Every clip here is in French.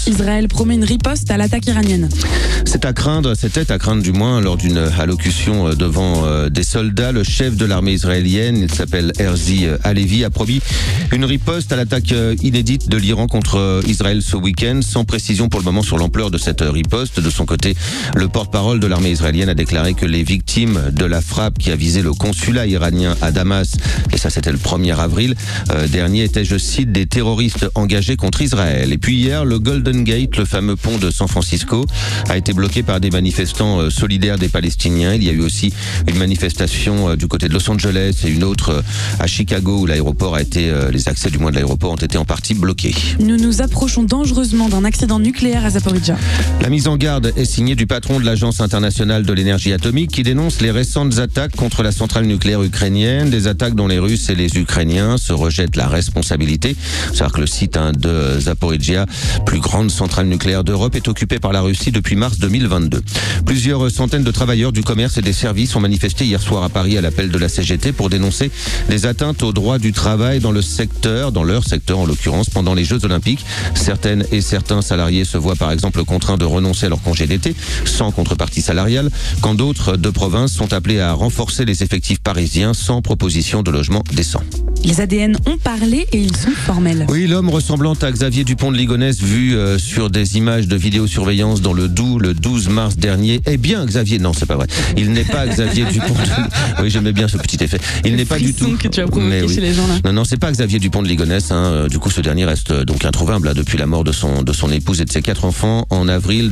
Israël promet une riposte à l'attaque iranienne. C'était à craindre du moins, lors d'une allocution devant des soldats. Le chef de l'armée israélienne, il s'appelle Herzi Halevi, a promis une riposte à l'attaque inédite de l'Iran contre Israël ce week-end, sans précision pour le moment sur l'ampleur de cette riposte. De son côté, le porte-parole de l'armée israélienne a déclaré que les victimes de la frappe qui a visé le consulat iranien à Damas, et ça c'était le 1er avril dernier, étaient, je cite, des terroristes engagés contre Israël. Et puis hier, le Golden Gate, le fameux pont de San Francisco, a été bloqué par des manifestants solidaires des Palestiniens. Il y a eu aussi une manifestation du côté de Los Angeles et une autre à Chicago où l'aéroport a été, les accès du moins de l'aéroport ont été en partie bloqués. Nous nous approchons dangereusement d'un accident nucléaire à Zaporizhzhia. La mise en garde est signée du patron de l'Agence internationale de l'énergie atomique qui dénonce les récentes attaques contre la centrale nucléaire ukrainienne, des attaques dont les Russes et les Ukrainiens se rejettent la responsabilité. C'est-à-dire que le site de Zaporizhzhia, plus grande centrale nucléaire d'Europe, est occupé par la Russie depuis mars 2022. Plusieurs centaines de travailleurs du commerce et des services ont manifesté hier soir à Paris à l'appel de la CGT pour dénoncer des atteintes au droit du travail dans leur secteur en l'occurrence, pendant les Jeux Olympiques. Certaines et certains salariés se voient par exemple contraints de renoncer à leur congé d'été sans contrepartie salariale, quand d'autres de province sont appelés à renforcer les effectifs parisiens sans proposition de logement décent. Les ADN ont parlé et ils sont formels. Oui, l'homme ressemblant à Xavier Dupont de Ligonnès vu sur des images de vidéosurveillance dans le Doubs le 12 mars dernier. Eh bien, Xavier, non, c'est pas vrai. Il n'est pas Xavier Dupont de... Oui, j'aimais bien ce petit effet. Il n'est pas du tout... que tu as provoqué chez les gens là. Non, c'est pas Xavier Dupont de Ligonnès. Du coup, ce dernier reste donc introuvable depuis la mort de son épouse et de ses 4 enfants en avril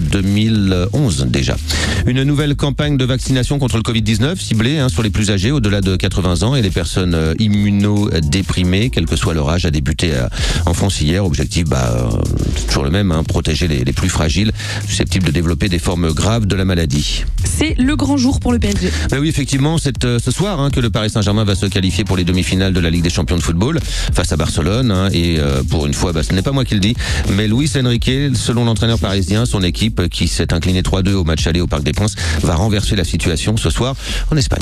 2011 déjà. Une nouvelle campagne de vaccination contre le Covid-19 ciblée sur les plus âgés au-delà de 80 ans et les personnes immunodéprimées, quel que soit leur âge, a débuté en France hier. Objectif, c'est toujours le même, protéger les plus fragiles, susceptibles de développer des formes graves de la maladie. C'est le grand jour pour le PSG. Oui, effectivement, c'est ce soir que le Paris Saint-Germain va se qualifier pour les demi-finales de la Ligue des Champions de football face à Barcelone. Et pour une fois, ce n'est pas moi qui le dis, mais Luis Enrique, selon l'entraîneur parisien, son équipe qui s'est inclinée 3-2 au match aller au Parc des Princes, va renverser la situation ce soir en Espagne.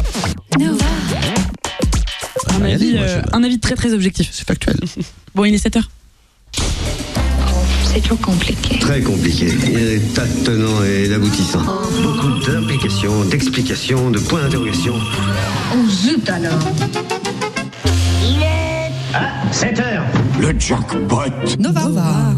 Un avis très très objectif. C'est factuel. Bon, il est 7h. C'est trop compliqué. Très compliqué. Il y a des tas de tenants et d'aboutissants. Beaucoup d'implications, d'explications, de points d'interrogation. Oh zut alors. Il est... 7h. Le jackpot. Nova.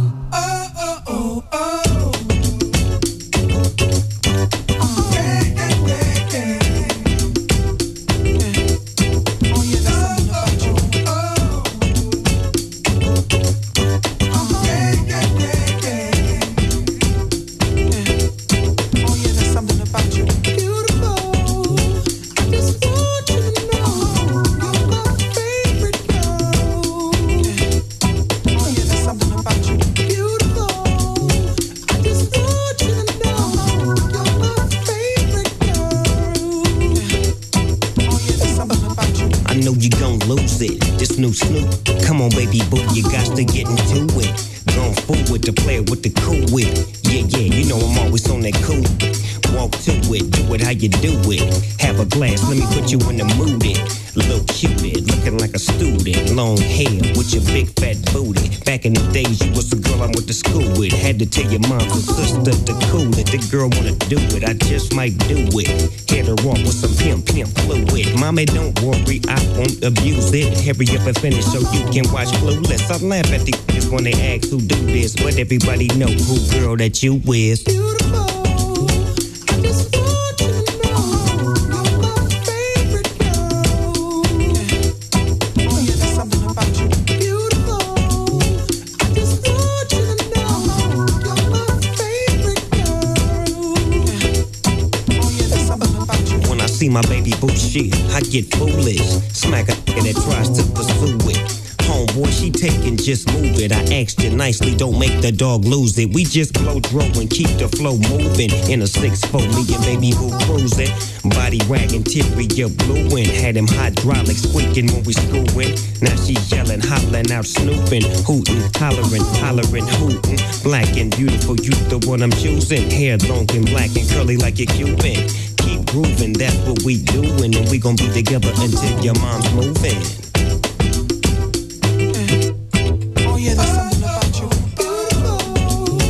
New Snoop, come on baby boo, you got to get into it. Going forward to play with the cool wit. Yeah, you know I'm always on that cool. Walk to it, do it how you do it. Have a glass, let me put you in the mood. Little cutie, looking like a student. Long hair with your big fat booty. Back in the days, you was the girl I went to school with. Had to tell your mom and sister to cool it. The girl wanna do it, I just might do it. Hit her off with some pimp fluid. Mommy, don't worry, I won't abuse it. Hurry up and finish so you can watch Clueless. I laugh at these niggas when they ask who do this, but everybody know who girl that you is. Beautiful. I just want you to know you're my favorite girl. Oh yeah, there's something about you. Beautiful. I just want you to know you're my favorite girl. Oh yeah, there's something about you. When I see my baby boo shit, I get foolish. Smack a nigga that tries to pursue it. Homeboy, she taking, just move it. I asked you nicely, don't make the dog lose it. We just blow throw and keep the flow moving. In a 6'4", me and baby boo cruising. Body wagging, teary, blue and had him hydraulic squeaking when we screwing. Now she yelling, hollering out, snooping, hooting, hollering, hooting. Black and beautiful, you the one I'm choosing. Hair long and black and curly like a Cuban. Keep grooving, that's what we doing, and we gon' be together until your mom's moving. Yeah, there's something about you. Beautiful.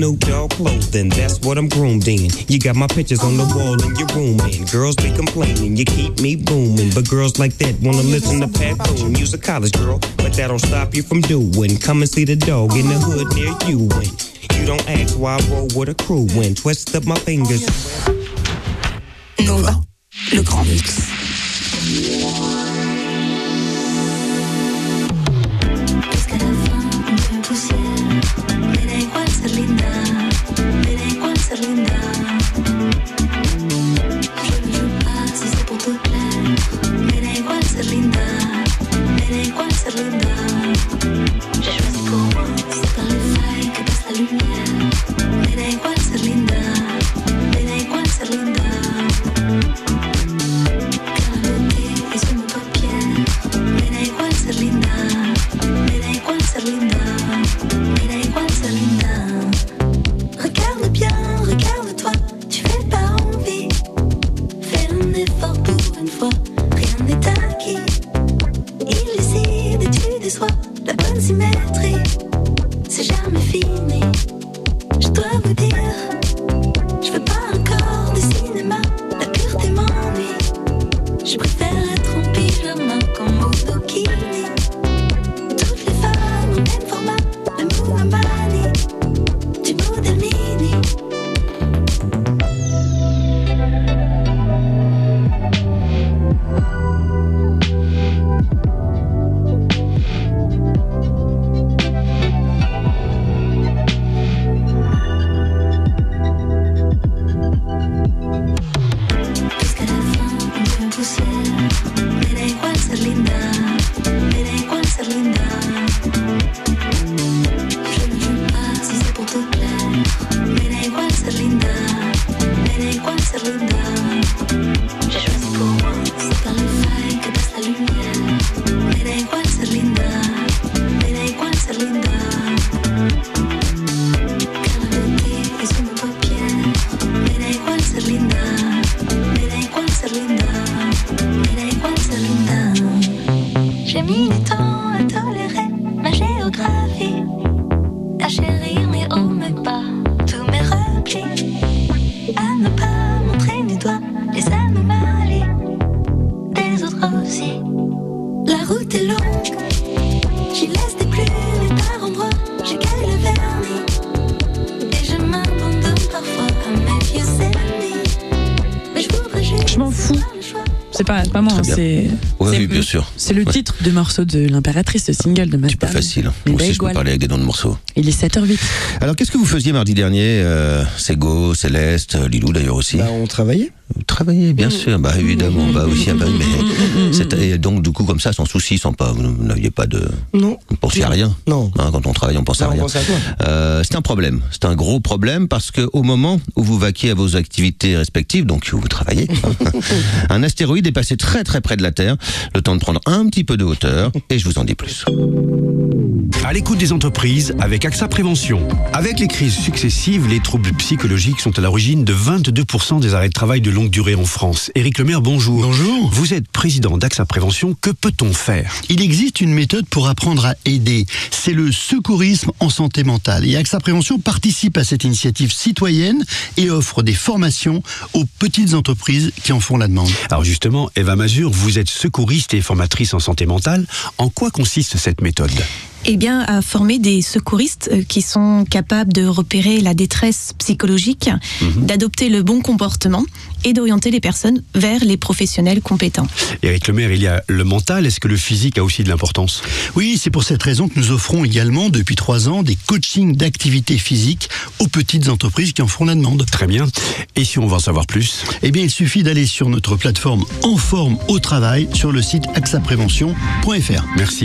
Snoop Dogg clothing, that's what I'm groomed in. You got my pictures on the wall in your room, and girls be complaining, you keep me booming. But girls like that wanna listen to Pat Boone. You's a college girl, but that don't stop you from doing. Come and see the dog in the hood near you. And you don't ask why I roll with a crew and twist up my fingers. Nova, le grand mix. Jusqu'à la fin, un peu poussière. Mais da igual ser linda, mais da igual ser linda. Je ne joue pas si c'est pour te plaire. Mais da igual ser linda, mais da igual ser linda. J'ai choisi pour moi, c'est dans les failles que passe la lumière. Mais da igual ser linda, mais da igual ser linda. Car la beauté est sous nos paupières. Mais da igual ser linda, mais da igual ser linda. Mais da igual ser linda. Regarde bien, regarde-toi, tu fais pas envie. Fais un effort pour une fois, rien n'est acquis. Illucide et tu déçois, la bonne symétrie, c'est jamais fini. Je dois vous dire, je veux pas encore de cinéma, la pureté m'ennuie. Je préfère être en pyjama comme au bikini. Toutes les femmes au même format, le monomanie, du modèle mini. Jusqu'à la fin, un peu poussière. Mais da igual ser linda, mais da igual ser linda. Je ne joue pas si c'est pour te plaire. Mais da igual ser linda, mais da igual ser linda. J'ai choisi pour moi, c'est par les failles que passe la lumière. Mais da igual ser linda, mais da igual ser linda. Car la beauté est sous nos paupières. Mais da igual ser linda, mais da igual ser linda. Mais da igual ser linda. J'ai mis du temps à tolérer ma géographie, à chérir mes hauts, mes bas, tous mes replis, à ne pas montrer du doigt les anomalies des autres aussi. La route est longue, j'y laisse des plumes et par endroits j'écaille le vernis, et je m'abandonne parfois à mes vieux ennemis. Mais je voudrais juste Je m'en fous. faire le choix. C'est pas moi, Très bien. c'est. Ouais, c'est- oui, bien sûr. C'est le Ouais. titre de morceau de l'impératrice, le single de C'est Madame. pas facile. Mais Moi da aussi, je peux igual. parler avec des noms de morceaux. Il est 7h08. Alors, qu'est-ce que vous faisiez mardi dernier Sego, Céleste, Lilou d'ailleurs aussi. On travaillait. Vous travaillez, bien sûr. Bah évidemment, bah oui, mais et donc du coup comme ça, sans souci, sans pas, vous n'aviez pas de, Non. vous pensiez à rien. Non. Hein, quand on travaille, on pense à Non, on rien. pense à quoi C'est un problème. C'est un gros problème parce que au moment où vous vaquiez à vos activités respectives, donc où vous travaillez, un astéroïde est passé très très près de la Terre. Le temps de prendre un petit peu de hauteur et je vous en dis plus. À l'écoute des entreprises avec AXA Prévention. Avec les crises successives, les troubles psychologiques sont à l'origine de 22% des arrêts de travail de longue durée en France. Éric Lemaire, bonjour. Bonjour. Vous êtes président d'AXA Prévention. Que peut-on faire ? Il existe une méthode pour apprendre à aider. C'est le secourisme en santé mentale. Et AXA Prévention participe à cette initiative citoyenne et offre des formations aux petites entreprises qui en font la demande. Alors justement, Eva Mazur, vous êtes secouriste et formatrice en santé mentale. En quoi consiste cette méthode ? Eh bien, à former des secouristes qui sont capables de repérer la détresse psychologique, d'adopter le bon comportement et d'orienter les personnes vers les professionnels compétents. Éric Lemaire, il y a le mental. Est-ce que le physique a aussi de l'importance ? Oui, c'est pour cette raison que nous offrons également, depuis 3 ans, des coachings d'activité physique aux petites entreprises qui en font la demande. Très bien. Et si on veut en savoir plus ? Eh bien, il suffit d'aller sur notre plateforme En Forme au Travail sur le site axaprévention.fr. Merci.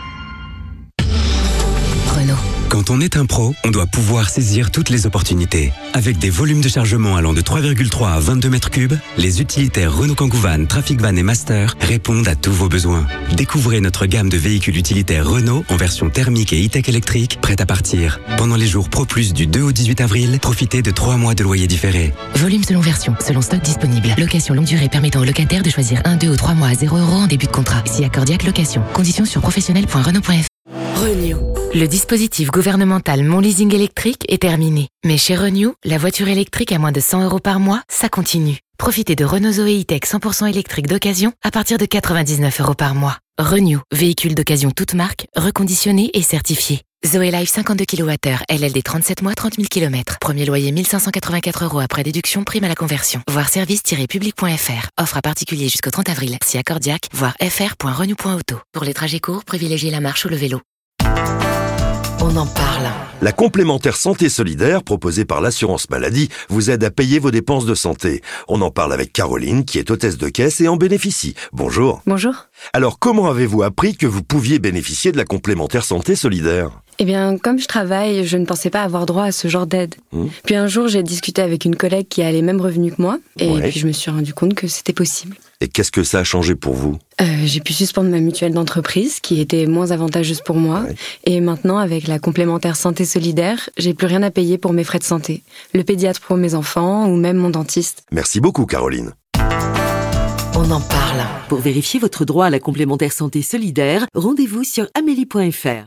Renault. Quand on est un pro, on doit pouvoir saisir toutes les opportunités. Avec des volumes de chargement allant de 3,3 à 22 mètres cubes, les utilitaires Renault Kangoo Van, Traffic Van et Master répondent à tous vos besoins. Découvrez notre gamme de véhicules utilitaires Renault en version thermique et e-tech électrique, prête à partir. Pendant les jours Pro Plus du 2 au 18 avril, profitez de 3 mois de loyer différé. Volume selon version, selon stock disponible. Location longue durée permettant aux locataires de choisir 1, 2 ou 3 mois à 0 € en début de contrat. Si accordiaque location. Conditions sur professionnel.renault.fr. Renault. Le dispositif gouvernemental Mon Leasing électrique est terminé. Mais chez Renew, la voiture électrique à moins de 100 € par mois, ça continue. Profitez de Renault Zoé E-Tech 100% électrique d'occasion à partir de 99 € par mois. Renew, véhicule d'occasion toute marque, reconditionné et certifié. Zoé Life 52 kWh, LLD 37 mois, 30 000 km. Premier loyer 1584 € après déduction, prime à la conversion. Voir service-public.fr. Offre à particulier jusqu'au 30 avril. Si accordiaque, voir fr.renew.auto. Pour les trajets courts, privilégiez la marche ou le vélo. On en parle. La complémentaire santé solidaire proposée par l'assurance maladie vous aide à payer vos dépenses de santé. On en parle avec Caroline qui est hôtesse de caisse et en bénéficie. Bonjour. Bonjour. Alors comment avez-vous appris que vous pouviez bénéficier de la complémentaire santé solidaire ? Eh bien, comme je travaille, je ne pensais pas avoir droit à ce genre d'aide. Puis un jour, j'ai discuté avec une collègue qui a les mêmes revenus que moi, et puis je me suis rendu compte que c'était possible. Et qu'est-ce que ça a changé pour vous ? J'ai pu suspendre ma mutuelle d'entreprise, qui était moins avantageuse pour moi, et maintenant, avec la complémentaire santé solidaire, j'ai plus rien à payer pour mes frais de santé. Le pédiatre pour mes enfants, ou même mon dentiste. Merci beaucoup, Caroline. On en parle. Pour vérifier votre droit à la complémentaire santé solidaire, rendez-vous sur amélie.fr.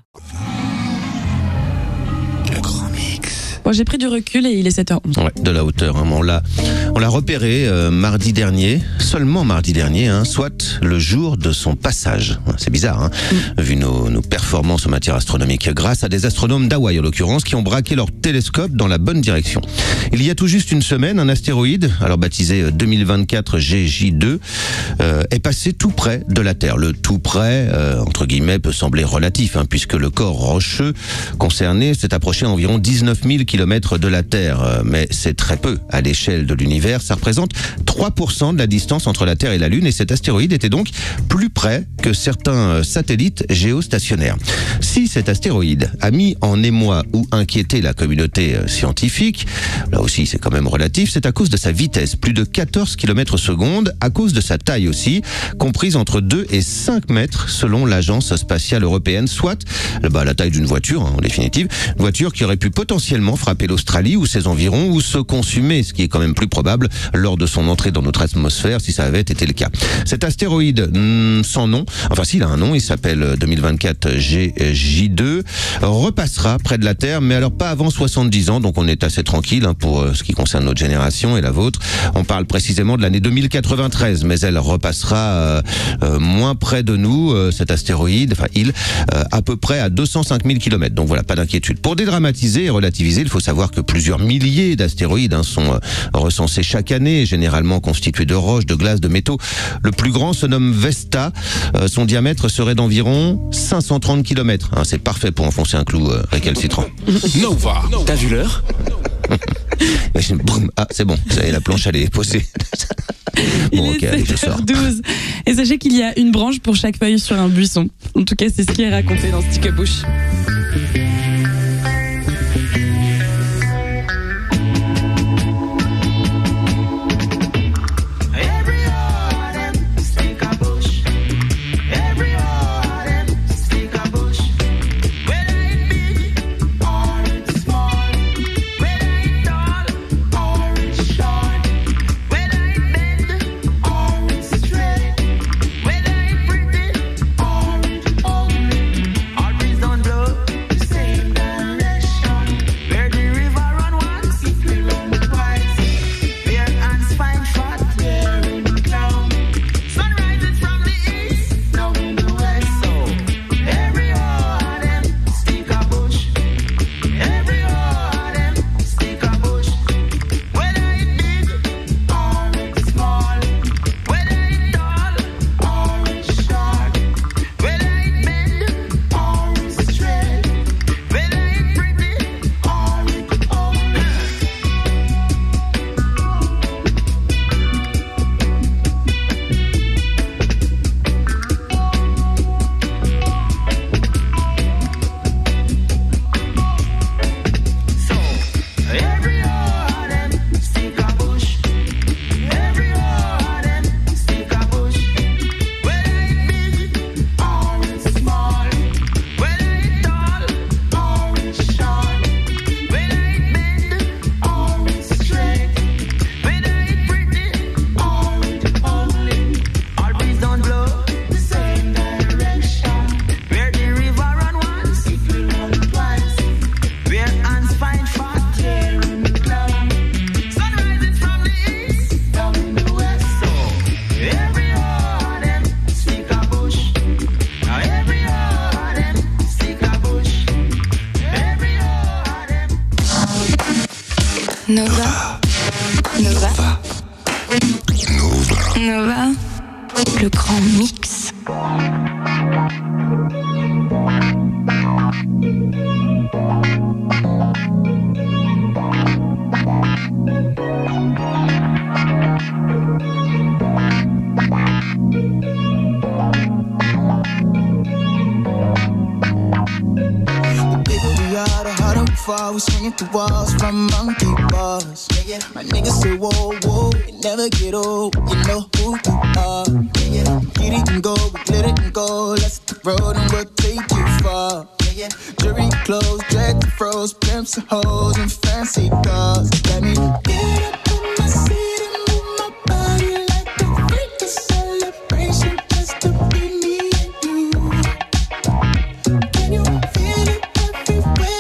Bon, j'ai pris du recul et il est 7h11. Ouais, de la hauteur. Hein. On l'a repéré mardi dernier, seulement mardi dernier, soit le jour de son passage. C'est bizarre, vu nos performances en matière astronomique, grâce à des astronomes d'Hawaï en l'occurrence, qui ont braqué leur télescope dans la bonne direction. Il y a tout juste une semaine, un astéroïde, alors baptisé 2024 GJ2, est passé tout près de la Terre. Le tout près, entre guillemets, peut sembler relatif, puisque le corps rocheux concerné s'est approché à environ 19 000 km de la Terre, mais c'est très peu à l'échelle de l'univers. Ça représente 3% de la distance entre la Terre et la Lune, et cet astéroïde était donc plus près que certains satellites géostationnaires. Si cet astéroïde a mis en émoi ou inquiété la communauté scientifique, là aussi c'est quand même relatif, c'est à cause de sa vitesse, plus de 14 km/s, à cause de sa taille aussi, comprise entre 2 et 5 mètres selon l'agence spatiale européenne, soit la taille d'une voiture, en définitive, une voiture qui aurait pu potentiellement frapper l'Australie ou ses environs, ou se consumer, ce qui est quand même plus probable lors de son entrée dans notre atmosphère, si ça avait été le cas. Cet astéroïde, sans nom, enfin s'il a un nom, il s'appelle 2024 GJ2, repassera près de la Terre, mais alors pas avant 70 ans, donc on est assez tranquille pour ce qui concerne notre génération et la vôtre. On parle précisément de l'année 2093, mais elle repassera moins près de nous, cet astéroïde, à peu près à 205 000 km, donc voilà, pas d'inquiétude. Pour dédramatiser et relativiser, il faut savoir que plusieurs milliers d'astéroïdes sont recensés chaque année, généralement constitués de roches, de glace, de métaux. Le plus grand se nomme Vesta. Son diamètre serait d'environ 530 km. C'est parfait pour enfoncer un clou récalcitrant. Nova. T'as vu l'heure ? Ah, c'est bon, ça y est, la planche elle est posée. Bon, il est 7h12. Et sachez qu'il y a une branche pour chaque feuille sur un buisson. En tout cas, c'est ce qui est raconté dans Stick Up Bush. All breeze don't blow the same. Nova. Nova. Nova. Le grand mix. We swinging through walls from monkey bars. My niggas say whoa, whoa, it never get old. You know who you are. Get it and go, we glitter and go. Let's hit the road and we'll take you far. Jury clothes, dread and froze, pimps and hoes and fancy cars. Let me get up in my seat and move my body like a freak. A celebration just to be me and you. Can you feel it everywhere?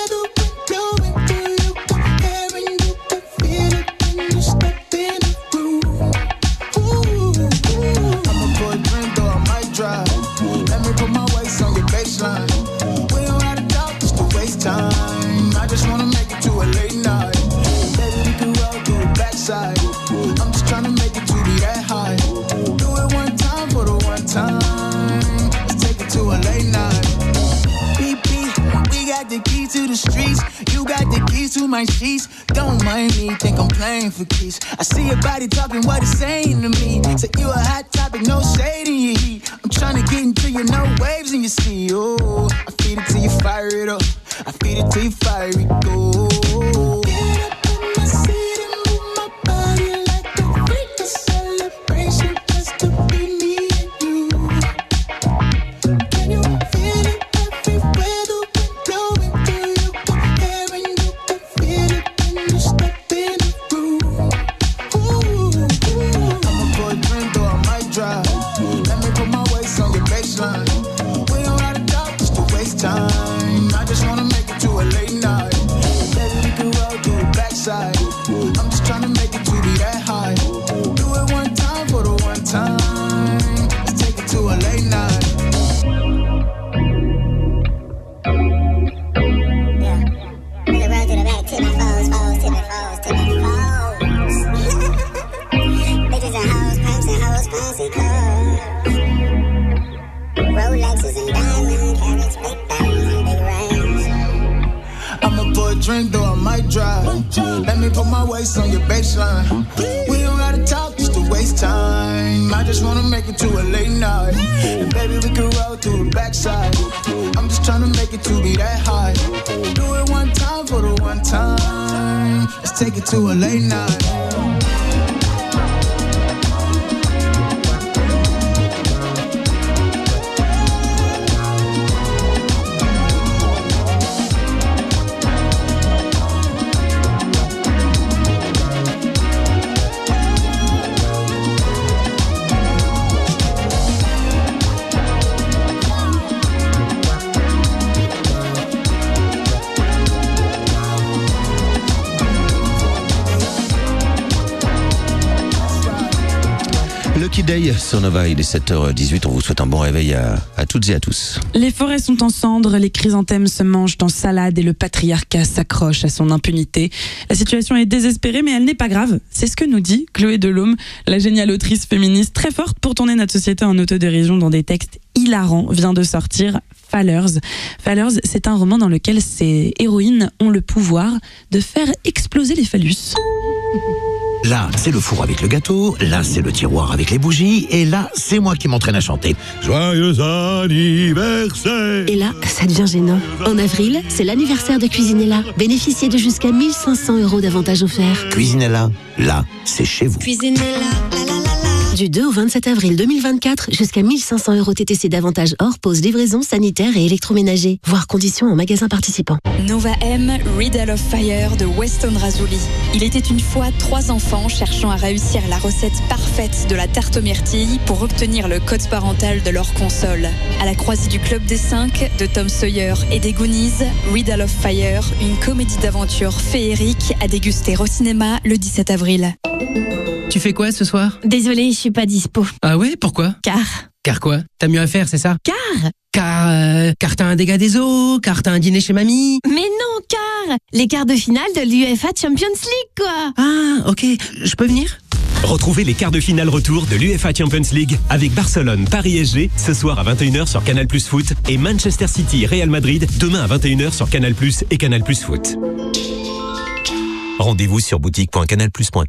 I'm just trying to make it to be that high. Do it one time for the one time. Let's take it to a late night. BP, we got the key to the streets. You got the keys to my sheets. Don't mind me, think I'm playing for keys. I see your body talking what it's saying to me. Say you a hot topic, no shade in your heat. I'm trying to get into you, no waves in your sea. Oh, I feed it till you fire it up. I feed it till you fire it go. I'm just trying to make it to be that high. Do it one time for the one time. Let's take it to a late night. Yeah. On the road to the back, tip my foes, tip my foes, tip my foes. Bitches and hoes, fancy clothes. Rolexes and diamond carrots, big bangs and big rings. I'ma pour a drink, though I might drive. Let me put my waist on your baseline. We don't gotta talk just to waste time. I just wanna make it to a late night. And baby, we can roll through the backside. I'm just trying to make it to be that high. Do it one time for the one time. Let's take it to a late night. Lucky Day sur Nova, il est 7h18, on vous souhaite un bon réveil à toutes et à tous. Les forêts sont en cendres, les chrysanthèmes se mangent en salade et le patriarcat s'accroche à son impunité. La situation est désespérée mais elle n'est pas grave, c'est ce que nous dit Chloé Delhomme, la géniale autrice féministe très forte pour tourner notre société en autodérision dans des textes hilarants, vient de sortir Fallers. Fallers, c'est un roman dans lequel ces héroïnes ont le pouvoir de faire exploser les phallus. Là, c'est le four avec le gâteau, là, c'est le tiroir avec les bougies, et là, c'est moi qui m'entraîne à chanter. Joyeux anniversaire! Et là, ça devient gênant. En avril, c'est l'anniversaire de Cuisinella. Bénéficiez de jusqu'à 1 500 € d'avantages offerts. Cuisinella, là, c'est chez vous. Cuisinella, la la la la. Du 2 au 27 avril 2024, jusqu'à 1 500 € TTC d'avantages hors pause, livraison, sanitaire et électroménager. Voir conditions en magasin participant. Nova M, Riddle of Fire de Weston Razzouli. Il était une fois 3 enfants cherchant à réussir la recette parfaite de la tarte aux myrtilles pour obtenir le code parental de leur console. À la croisée du Club des 5, de Tom Sawyer et des Goonies, Riddle of Fire, une comédie d'aventure féerique à déguster au cinéma le 17 avril. Tu fais quoi ce soir? Désolée, je suis pas dispo. Ah ouais, pourquoi? Car Car quoi? T'as mieux à faire, c'est ça? Car t'as un dégât des eaux, car t'as un dîner chez mamie. Mais non, car les quarts de finale de l'UEFA Champions League, quoi. Ah, ok, je peux venir? Retrouvez les quarts de finale retour de l'UEFA Champions League avec Barcelone, Paris SG, ce soir à 21h sur Canal+ Foot et Manchester City, Real Madrid, demain à 21h sur Canal+ et Canal+ Foot. Rendez-vous sur boutique.canalplus.com.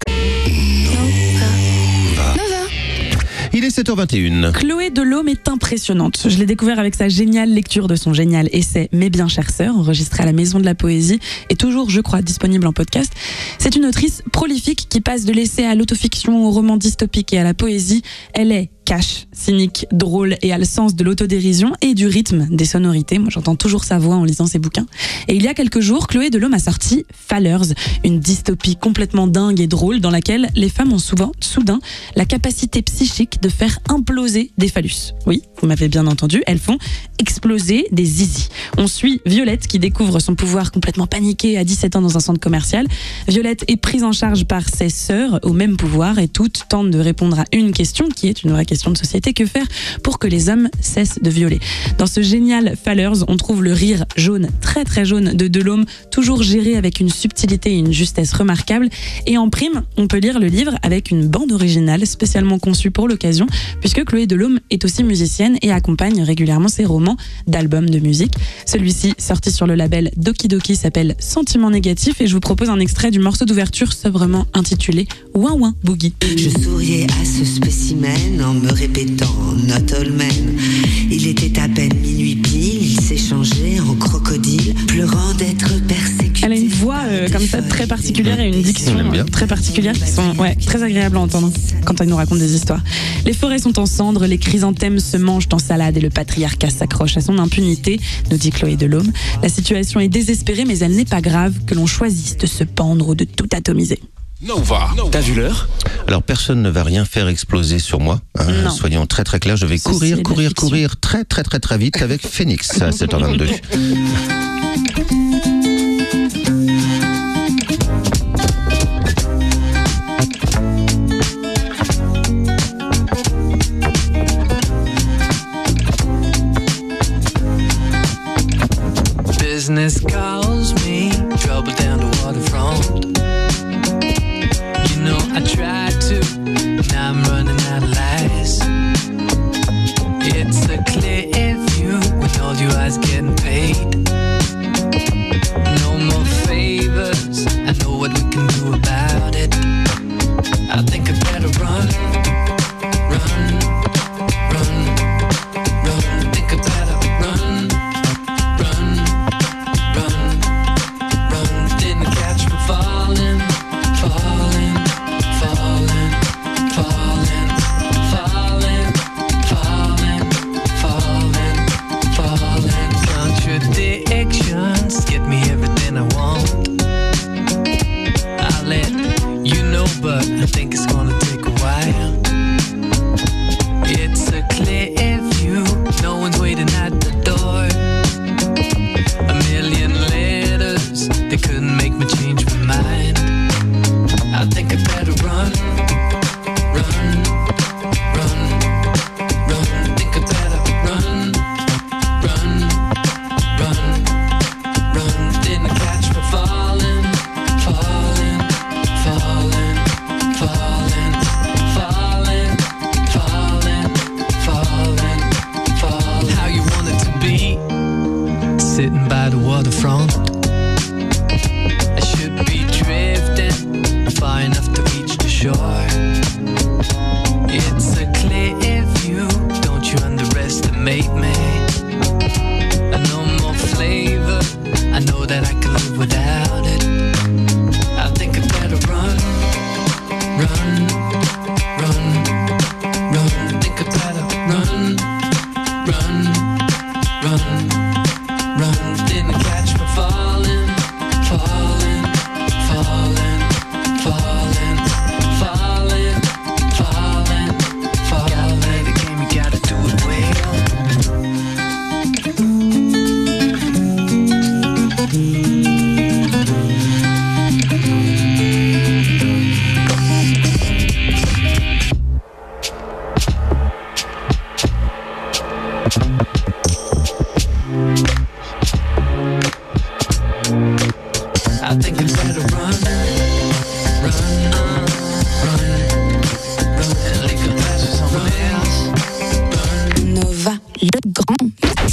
Il est 7h21. Chloé Delhomme est impressionnante. Je l'ai découvert avec sa géniale lecture de son génial essai Mes bien chères sœurs, enregistré à la Maison de la Poésie et toujours, je crois, disponible en podcast. C'est une autrice prolifique qui passe de l'essai à l'autofiction, au roman dystopique et à la poésie. Elle est cash, cynique, drôle et a le sens de l'autodérision et du rythme, des sonorités. Moi, j'entends toujours sa voix en lisant ses bouquins. Et il y a quelques jours, Chloé Delhomme a sorti Fallers, une dystopie complètement dingue et drôle dans laquelle les femmes ont soudain, la capacité psychique de faire imploser des phallus. Oui, vous m'avez bien entendu, elles font exploser des zizis. On suit Violette qui découvre son pouvoir complètement paniqué à 17 ans dans un centre commercial. Violette est prise en charge par ses sœurs au même pouvoir et toutes tentent de répondre à une question qui est une vraie question de société: que faire pour que les hommes cessent de violer? Dans ce génial Fallers, on trouve le rire jaune, très très jaune de Delhomme, toujours géré avec une subtilité et une justesse remarquables. Et en prime, on peut lire le livre avec une bande originale spécialement conçue pour l'occasion, puisque Chloé Delhomme est aussi musicienne et accompagne régulièrement ses romans d'albums de musique. Celui-ci, sorti sur le label Doki Doki, s'appelle Sentiment négatif et je vous propose un extrait du morceau d'ouverture sobrement intitulé Ouin Ouin Boogie. Je souriais à ce spécimen en me répétant Not all men. Il était à peine minuit pile, il s'est changé en crocodile, pleurant d'être persécuté. Elle a une voix comme ça très particulière et une diction très particulière qui sont très agréables à entendre quand elle nous raconte des histoires. Les forêts sont en cendres, les chrysanthèmes se mangent en salade et le patriarcat s'accroche à son impunité, nous dit Chloé Delhomme. La situation est désespérée, mais elle n'est pas grave que l'on choisisse de se pendre ou de tout atomiser. Nova, t'as vu l'heure? Alors personne ne va rien faire exploser sur moi. Soyons très très clairs, je vais courir très très très très vite avec Phoenix à 7h22. Business calls me, trouble down the waterfront. You know I tried to, now I'm running out of lies. It's a clear view with all your eyes getting paid. better run, run, and leave your past for someone else. Nova, le grand mix.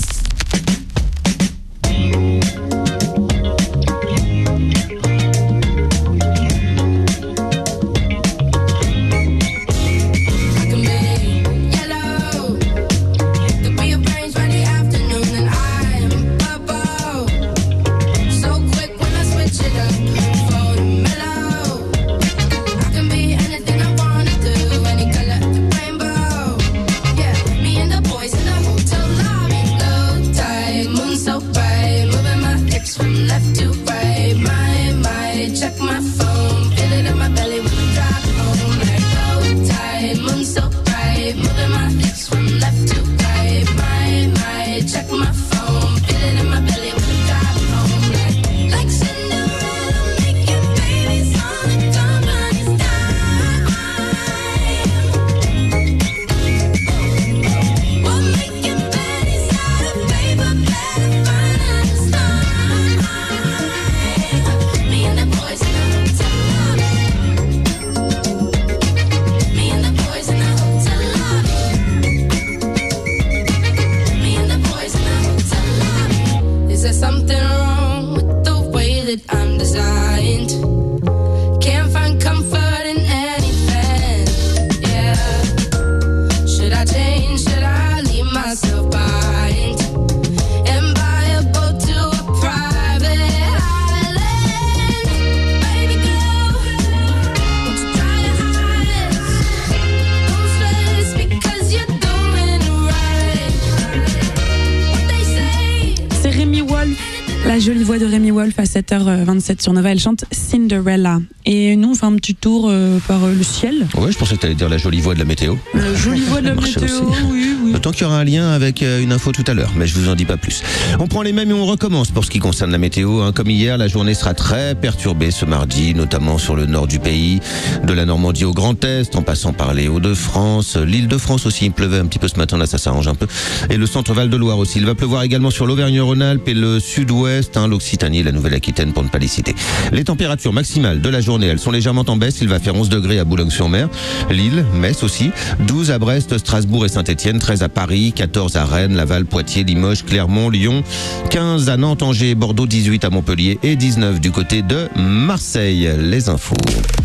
La jolie voix de Rémi Wolf à 7h27 sur Nova, elle chante Cinderella. Et nous, on fait un petit tour par le ciel. Ouais, je pensais que tu allais dire la jolie voix de la météo. La jolie voix de la météo, oui. D'autant qu'il y aura un lien avec une info tout à l'heure, mais je vous en dis pas plus. On prend les mêmes et on recommence pour ce qui concerne la météo. Comme hier, la journée sera très perturbée ce mardi, notamment sur le nord du pays, de la Normandie au Grand Est, en passant par les Hauts-de-France, l'Île-de-France aussi. Il pleuvait un petit peu ce matin, là ça s'arrange un peu. Et le centre Val-de-Loire aussi. Il va pleuvoir également sur l'Auvergne-Rhône-Alpes et le sud-ouest, l'Occitanie et la Nouvelle-Aquitaine pour ne pas les citer. Les températures maximales de la journée, elles sont légèrement en baisse. Il va faire 11 degrés à Boulogne-sur-Mer, Lille, Metz aussi, 12 à Brest, Strasbourg et Saint-Étienne, 13 à Paris, 14 à Rennes, Laval, Poitiers, Limoges, Clermont, Lyon, 15 à Nantes, Angers, Bordeaux, 18 à Montpellier et 19 du côté de Marseille. Les infos.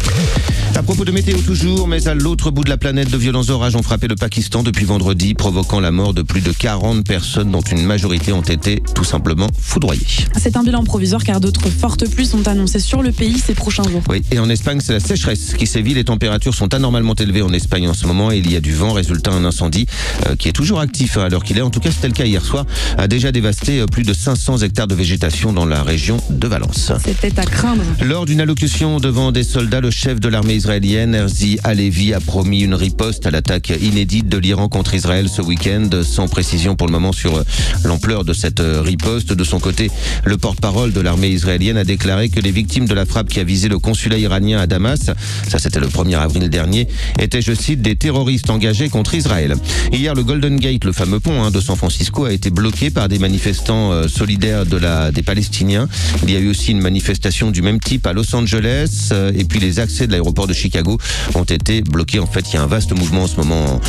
À propos de météo toujours, mais à l'autre bout de la planète, de violents orages ont frappé le Pakistan depuis vendredi, provoquant la mort de plus de 40 personnes, dont une majorité ont été tout simplement foudroyées. C'est un bilan provisoire car d'autres fortes pluies sont annoncées sur le pays ces prochains jours. Oui, et en Espagne, c'est la sécheresse qui sévit. Les températures sont anormalement élevées en Espagne en ce moment et il y a du vent, résultat un incendie qui est toujours actif à l'heure qu'il est. En tout cas, c'était le cas hier soir, a déjà dévasté plus de 500 hectares de végétation dans la région de Valence. C'était à craindre. Lors d'une allocution devant des soldats, le chef de l'armée israélienne, Herzi Halevi, a promis une riposte à l'attaque inédite de l'Iran contre Israël ce week-end, sans précision pour le moment sur l'ampleur de cette riposte. De son côté, le porte-parole de l'armée israélienne a déclaré que les victimes de la frappe qui a visé le consulat iranien à Damas, ça c'était le 1er avril dernier, étaient, je cite, des terroristes engagés contre Israël. Hier, le Golden Gate, le fameux pont de San Francisco, a été bloqué par des manifestants solidaires des Palestiniens. Il y a eu aussi une manifestation du même type à Los Angeles et puis les accès de l'aéroport de Chicago ont été bloqués. En fait, il y a un vaste mouvement en ce moment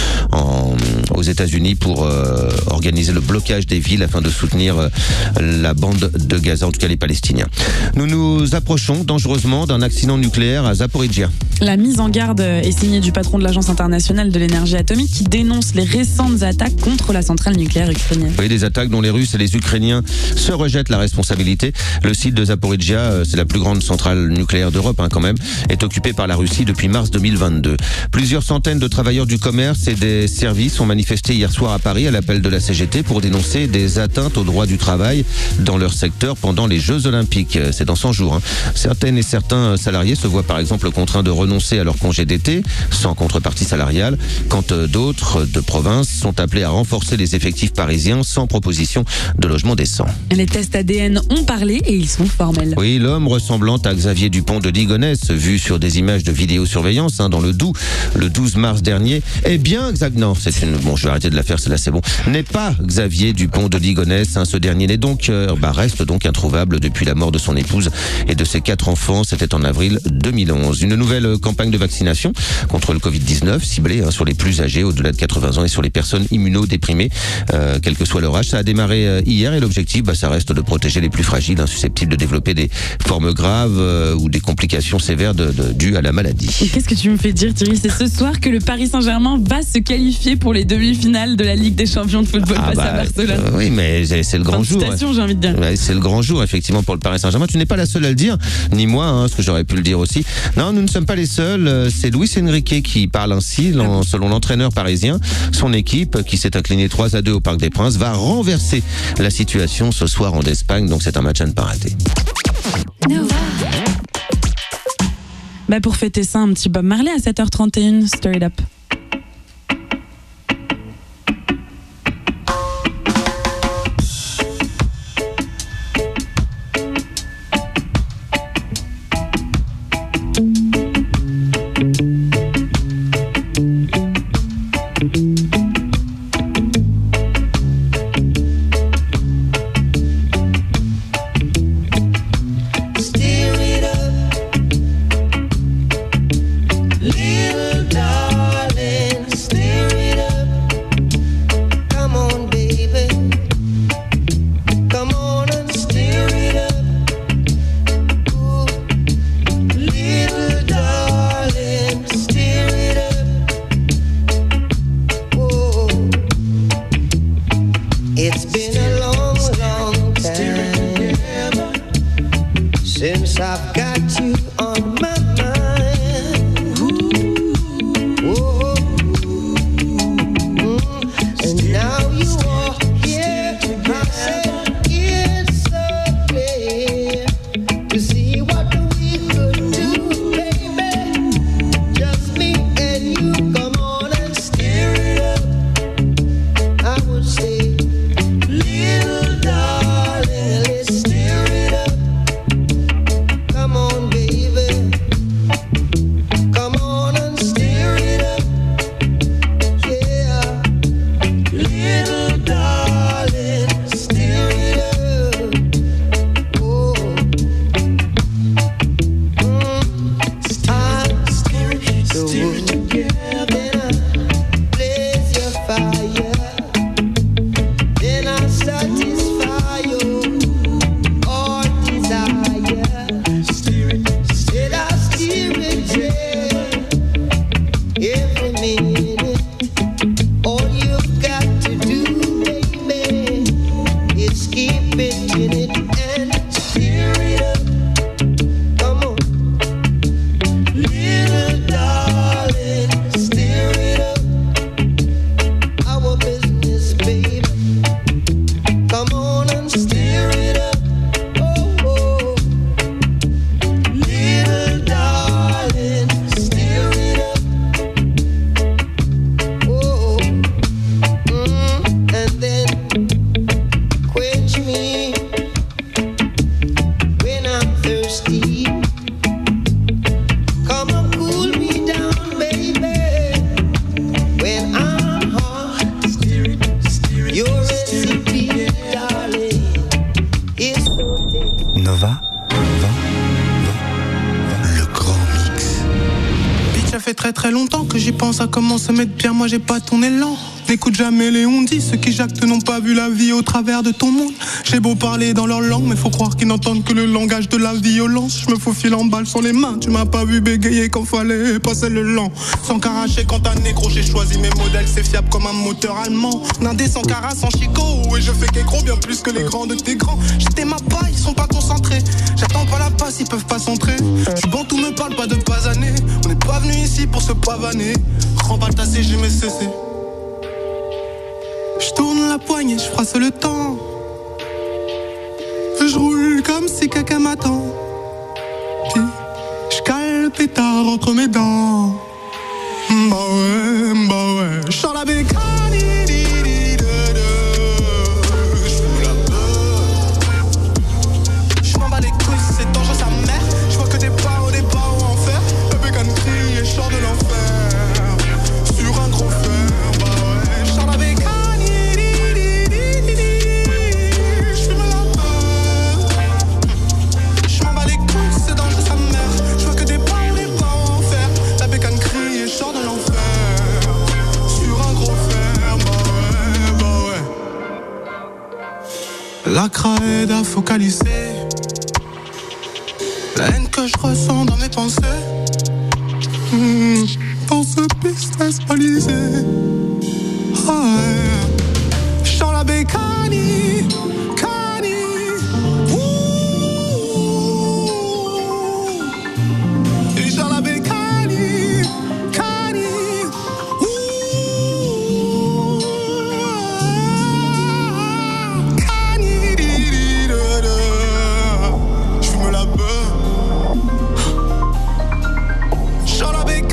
aux États-Unis pour organiser le blocage des villes afin de soutenir la bande de Gaza, en tout cas les Palestiniens. Nous nous approchons dangereusement d'un accident nucléaire à Zaporizhzhia. La mise en garde est signée du patron de l'Agence internationale de l'énergie atomique qui dénonce les récentes attaques contre la centrale nucléaire ukrainienne. Oui, des attaques dont les Russes et les Ukrainiens se rejettent la responsabilité. Le site de Zaporizhzhia, c'est la plus grande centrale nucléaire d'Europe quand même, est occupé par la Russie depuis mars 2022. Plusieurs centaines de travailleurs du commerce et des services ont manifesté hier soir à Paris à l'appel de la CGT pour dénoncer des atteintes aux droits du travail dans leur secteur pendant les Jeux Olympiques. C'est dans 100 jours. Certaines et certains salariés se voient par exemple contraints de renoncer à leur congé d'été sans contrepartie salariale, quand d'autres de province sont appelés à renforcer les effectifs parisiens sans proposition de logement décent. Les tests ADN ont parlé et ils sont formels. Oui, l'homme ressemblant à Xavier Dupont de Ligonnès, vu sur des images de vidéo vidéosurveillance dans le Doubs le 12 mars dernier. Eh bien, non, bon, je vais arrêter de la faire, c'est bon. N'est pas Xavier Dupont de Ligonnès. Ce dernier n'est donc, reste donc introuvable depuis la mort de son épouse et de ses 4 enfants. C'était en avril 2011. Une nouvelle campagne de vaccination contre le Covid-19 ciblée sur les plus âgés, au-delà de 80 ans, et sur les personnes immunodéprimées, quel que soit leur âge. Ça a démarré hier et l'objectif, ça reste de protéger les plus fragiles, susceptibles de développer des formes graves ou des complications sévères dues à la maladie. Et qu'est-ce que tu me fais dire, Thierry? C'est ce soir que le Paris Saint-Germain va se qualifier pour les demi-finales de la Ligue des Champions de football face à Barcelone. Oui, mais c'est le grand jour. J'ai envie de dire. Ouais, c'est le grand jour, effectivement, pour le Paris Saint-Germain. Tu n'es pas la seule à le dire, ni moi, parce que j'aurais pu le dire aussi. Non, nous ne sommes pas les seuls. C'est Luis Enrique qui parle ainsi, selon l'entraîneur parisien. Son équipe, qui s'est inclinée 3-2 au Parc des Princes, va renverser la situation ce soir en Espagne. Donc c'est un match à ne pas rater. Pour fêter ça, un petit Bob Marley à 7h31, Stir It Up. Since I've got you on my mind, oh, and now you are here. I said it's so clear to see what we could do, baby. Just me and you, come on and stir it up. I would say, little darling, let's stir it up. Come on, baby. Come on and stir it up. Yeah. Little darling, stir it up. Oh. It's time to stir it together. Then I blaze your fire. Then I satisfy your all desire. Said I steer it, yeah, every minute. All you've got to do, baby, is keep it in it and steer it up. Come on, little darling, steer it up. Our business, baby. Come on and steer it up. Oh, oh. Little darling, stir it up. Oh, and then quench me when I'm thirsty. Come and cool me down, baby, when I'm hot. Your recipe, darling, is so Nova, le grand mix. Bitch, ça fait très très longtemps que j'y pense à comment se mettre bien. Moi j'ai pas ton élan. N'écoute jamais les on-dit. Ceux qui jactent n'ont pas vu la vie au travers de ton monde. J'ai beau parler dans leur langue, mais faut croire qu'ils n'entendent que le langage de la violence. Je me faufile en balle sur les mains. Tu m'as pas vu bégayer quand fallait passer le lent. Sans caracher quand un négro, j'ai choisi mes modèles. C'est fiable comme un moteur allemand. Nindé sans cara, sans chicot. Et je fais qu'écro bien plus que les grands de tes grands. J'étais ma paille, ils sont pas concentrés. J'attends pas la passe, ils peuvent pas s'entrer. Je bantou, me parle pas de basaner. On n'est pas venu ici pour se pavaner. Remballe ta CG, mais cessé. Je tourne la poignée, je froisse le temps. Je roule comme si quelqu'un m'attend. Puis je cale le pétard entre mes dents. Bah ouais, je sors la bécane. Je fume la peur. Je m'en bats les couilles, c'est dangereux sa mère. Je vois que des pas au départ ou en fer. La bécane crie. L'acra aide à focaliser la haine que je ressens dans mes pensées. Dans ce business balisé. Oh yeah. J'sens la bécanie, cani. Et j'sens la bécanie, cani. Cani, j'fume la peur. J'sens la bécanie.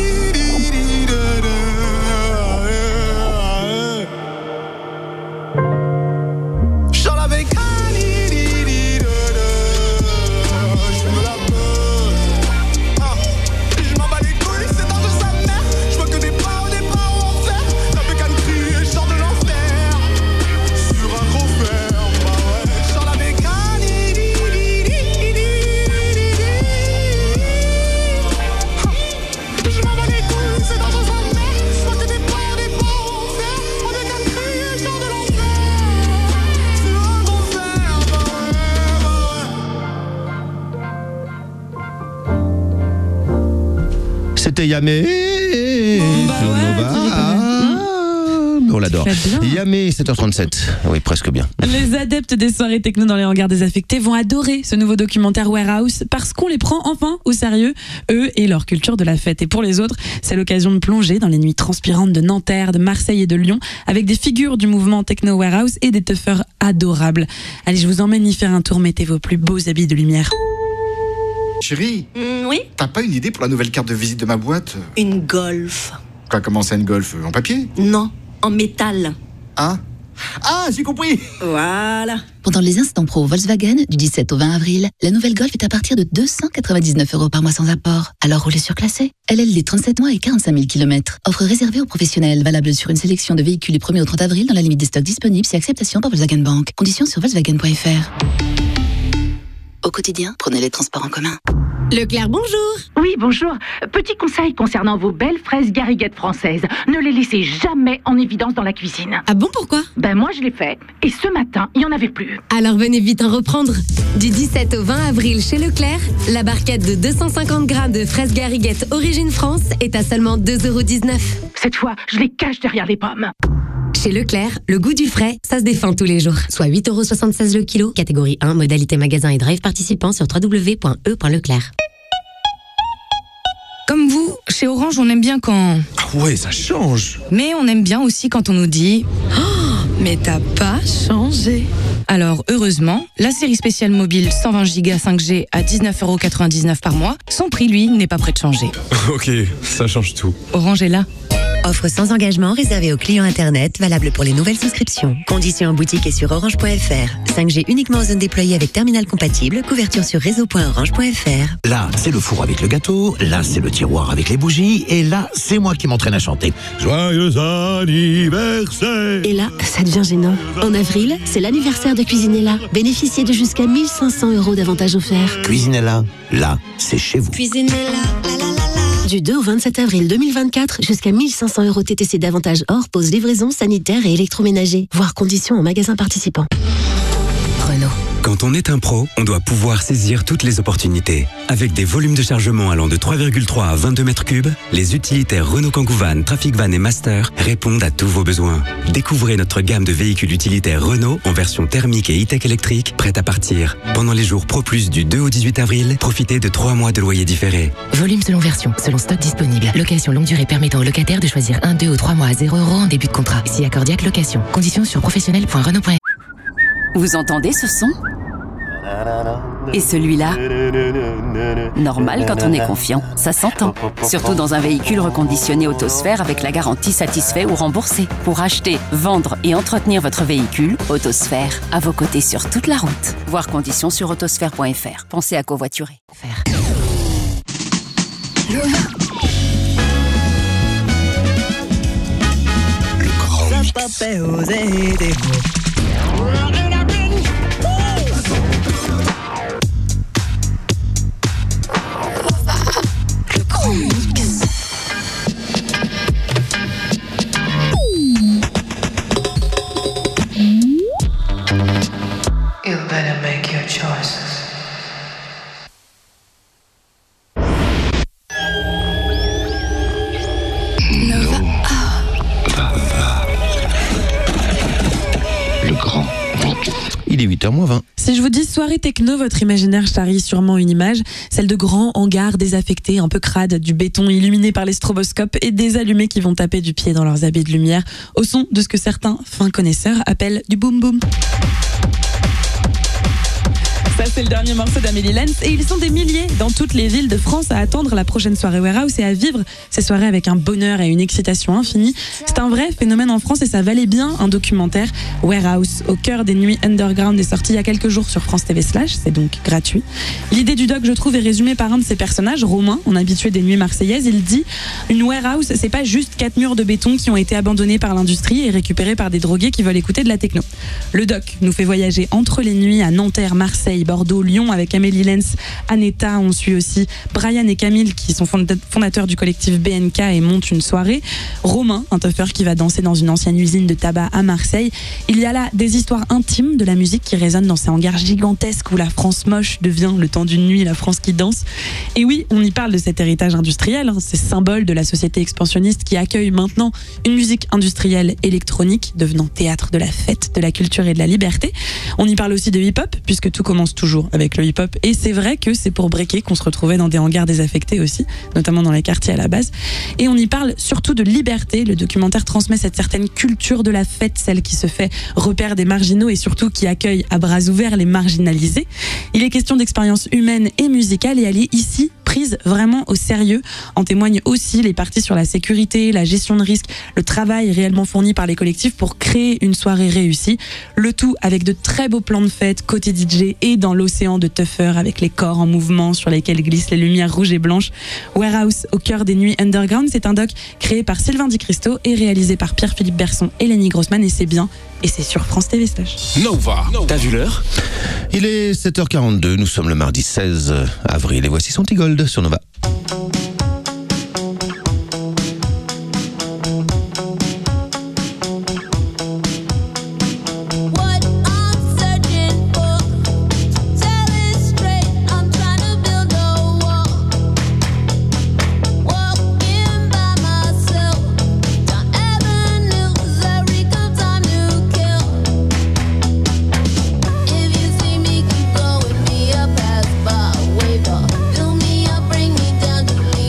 C'était Yamé sur Nova. On l'adore. Yamé, 7h37. Oui, presque bien. Les adeptes des soirées techno dans les hangars désaffectés vont adorer ce nouveau documentaire Warehouse parce qu'on les prend enfin au sérieux, eux et leur culture de la fête. Et pour les autres, c'est l'occasion de plonger dans les nuits transpirantes de Nanterre, de Marseille et de Lyon avec des figures du mouvement techno Warehouse et des tuffeurs adorables. Allez, je vous emmène y faire un tour. Mettez vos plus beaux habits de lumière. Chérie, oui. T'as pas une idée pour la nouvelle carte de visite de ma boîte? Une Golf. Quoi, comment ça, une Golf? En papier? Non, en métal. Ah, j'ai compris. Voilà. Pendant les instants pro Volkswagen, du 17 au 20 avril, la nouvelle Golf est à partir de 299 € par mois sans apport. Alors roulez surclassé. LLD 37 mois et 45 000 km. Offre réservée aux professionnels, valable sur une sélection de véhicules du 1er au 30 avril dans la limite des stocks disponibles si acceptation par Volkswagen Bank. Conditions sur volkswagen.fr. Au quotidien, prenez les transports en commun. Leclerc, bonjour. Oui, bonjour. Petit conseil concernant vos belles fraises gariguettes françaises. Ne les laissez jamais en évidence dans la cuisine. Ah bon, pourquoi? Ben moi, je l'ai fait. Et ce matin, il n'y en avait plus. Alors venez vite en reprendre. Du 17 au 20 avril chez Leclerc, la barquette de 250 grammes de fraises gariguettes Origine France est à seulement 2,19 €. Cette fois, je les cache derrière les pommes. Chez Leclerc, le goût du frais, ça se défend tous les jours. Soit 8,76 € le kilo, catégorie 1, modalité magasin et drive participant sur www.e.leclerc. Comme vous, chez Orange, on aime bien quand... Ah ouais, ça change. Mais on aime bien aussi quand on nous dit oh, mais t'as pas changé. Alors, heureusement, la série spéciale mobile 120 Go 5G à 19,99 € par mois, son prix, lui, n'est pas prêt de changer. Ok, ça change tout. Orange est là. Offre sans engagement réservée aux clients Internet, valable pour les nouvelles souscriptions. Conditions en boutique et sur orange.fr. 5G uniquement aux zones déployées avec terminal compatible, couverture sur réseau.orange.fr. Là, c'est le four avec le gâteau, là, c'est le tiroir avec les bougies, et là, c'est moi qui m'entraîne à chanter. Joyeux anniversaire! Et là, ça devient gênant. En avril, c'est l'anniversaire de Cuisinella. Bénéficiez de jusqu'à 1 500 € d'avantages offerts. Cuisinella, là, c'est chez vous. Cuisinella, du 2 au 27 avril 2024, jusqu'à 1 500 € TTC d'avantages hors pause livraison sanitaire et électroménager. Voir conditions en magasin participant. Renault. Quand on est un pro, on doit pouvoir saisir toutes les opportunités. Avec des volumes de chargement allant de 3,3 à 22 mètres cubes, les utilitaires Renault Kangoo Van, Trafic Van et Master répondent à tous vos besoins. Découvrez notre gamme de véhicules utilitaires Renault en version thermique et e-tech électrique, prête à partir. Pendant les jours Pro Plus du 2 au 18 avril, profitez de 3 mois de loyer différé. Volume selon version, selon stock disponible. Location longue durée permettant aux locataires de choisir 1, 2 ou 3 mois à 0 € en début de contrat. Si accordiaque location. Conditions sur professionnel.renault.fr. Vous entendez ce son ? Et celui-là ? Normal quand on est confiant, ça s'entend. Surtout dans un véhicule reconditionné Autosphère avec la garantie satisfait ou remboursé. Pour acheter, vendre et entretenir votre véhicule, Autosphère, à vos côtés sur toute la route. Voir conditions sur autosphère.fr. Pensez à covoiturer. est 8h-20. Si je vous dis soirée techno, votre imaginaire charrie sûrement une image, celle de grands hangars désaffectés, un peu crades, du béton illuminé par les stroboscopes et des allumés qui vont taper du pied dans leurs habits de lumière, au son de ce que certains fins connaisseurs appellent du boom boom. Ça, c'est le dernier morceau d'Amélie Lenz et ils sont des milliers dans toutes les villes de France à attendre la prochaine soirée Warehouse et à vivre ces soirées avec un bonheur et une excitation infinie. C'est un vrai phénomène en France et ça valait bien un documentaire. Warehouse, au cœur des nuits underground, est sorti il y a quelques jours sur France TV/, c'est donc gratuit. L'idée du doc, je trouve, est résumée par un de ses personnages, Romain, un habitué des nuits marseillaises. Il dit « Une warehouse, c'est pas juste 4 murs de béton qui ont été abandonnés par l'industrie et récupérés par des drogués qui veulent écouter de la techno. » Le doc nous fait voyager entre les nuits à Nanterre, Marseille, Bordeaux, Lyon avec Amélie Lenz, Aneta. On suit aussi Brian et Camille qui sont fondateurs du collectif BNK et montent une soirée. Romain, un teufeur qui va danser dans une ancienne usine de tabac à Marseille. Il y a là des histoires intimes de la musique qui résonnent dans ces hangars gigantesques où la France moche devient le temps d'une nuit la France qui danse. Et oui, on y parle de cet héritage industriel, ces symboles de la société expansionniste qui accueille maintenant une musique industrielle électronique devenant théâtre de la fête, de la culture et de la liberté. On y parle aussi de hip-hop puisque tout commence toujours avec le hip-hop et c'est vrai que c'est pour breaker qu'on se retrouvait dans des hangars désaffectés aussi, notamment dans les quartiers à la base. Et on y parle surtout de liberté. Le documentaire transmet cette certaine culture de la fête, celle qui se fait repère des marginaux et surtout qui accueille à bras ouverts les marginalisés. Il est question d'expérience humaine et musicale et elle est ici prise vraiment au sérieux. En témoignent aussi les parties sur la sécurité, la gestion de risque, le travail réellement fourni par les collectifs pour créer une soirée réussie. Le tout avec de très beaux plans de fête côté DJ et dans l'océan de tuffers avec les corps en mouvement sur lesquels glissent les lumières rouges et blanches. Warehouse, au cœur des nuits underground, c'est un doc créé par Sylvain Di Cristo et réalisé par Pierre-Philippe Berson et Lenny Grossman et c'est bien. Et c'est sur France TV/. Nova. T'as vu l'heure ? Il est 7h42, nous sommes le mardi 16 avril et voici son petit gold sur Nova. Bring me down to leave.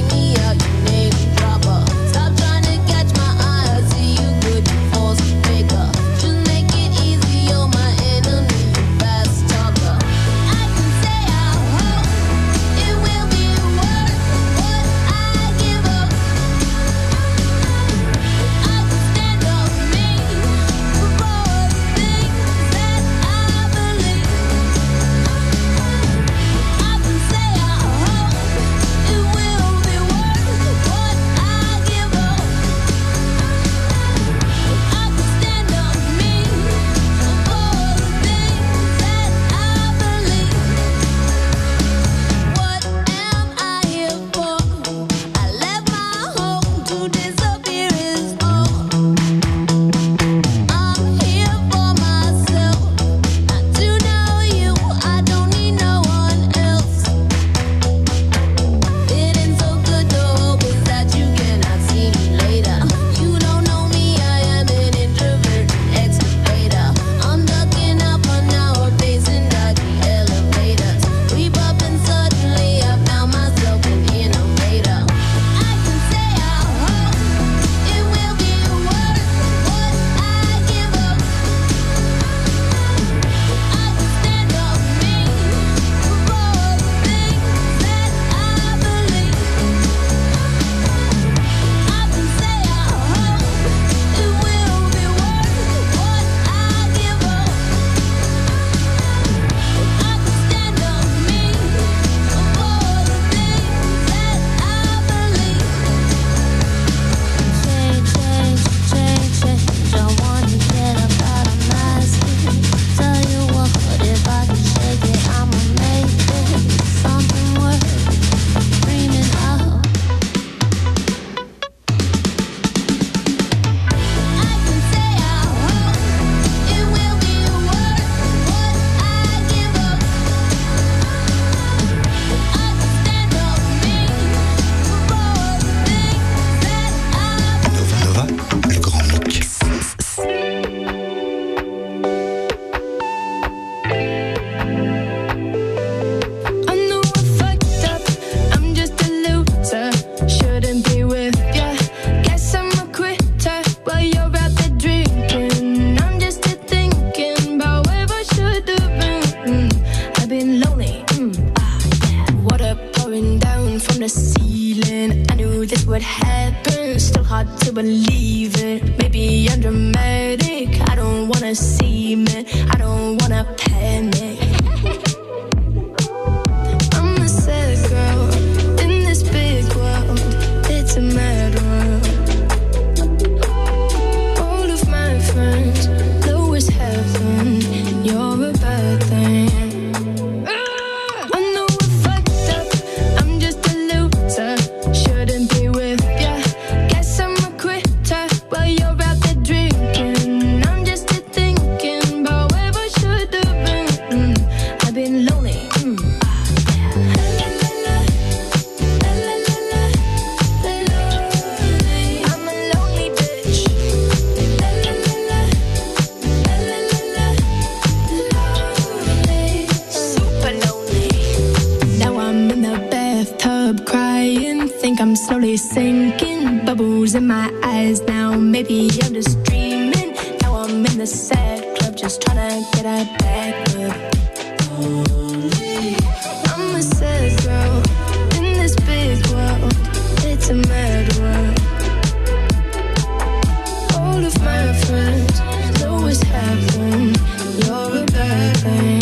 from the ceiling. I knew this would happen, still hard to believe it. Maybe I'm dramatic, I don't wanna see me, I don't wanna panic. I'm a sad girl in this big world, it's a mad world. All of my friends know it's heaven, you're a bad thing. I'm slowly sinking, bubbles in my eyes now. Maybe I'm just dreaming. Now I'm in the sad club, just trying to get out back up. I'm a sad girl in this big world. It's a mad world. All of my friends know it's happening. You're a bad thing.